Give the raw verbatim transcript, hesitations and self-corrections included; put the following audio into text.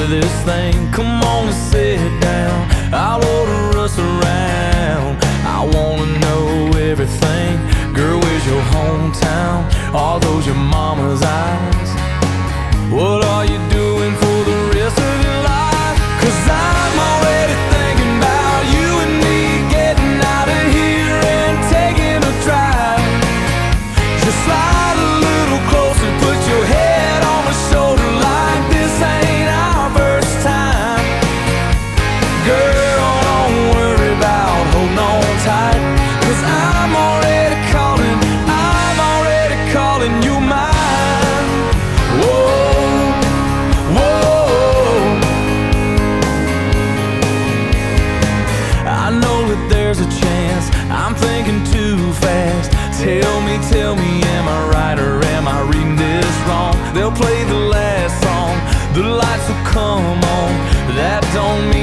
of this thing. Come on and sit down, I'll order us around. I wanna know everything. Girl, where's your hometown? Are those your mama's eyes? What are you doing for the rest of your life? Cause I'm already thinking about you and me getting out of here and taking a drive. Just slide a little closer, put your head on my shoulder like this ain't our first time. Girl, don't worry about holding on tight, cause I'm already calling, I'm already calling you mine. Whoa, whoa. I know that there's a chance I'm thinking too fast. Tell me, tell me, am I right or am I reading this wrong? They'll play the last song, the lights will come on. That don't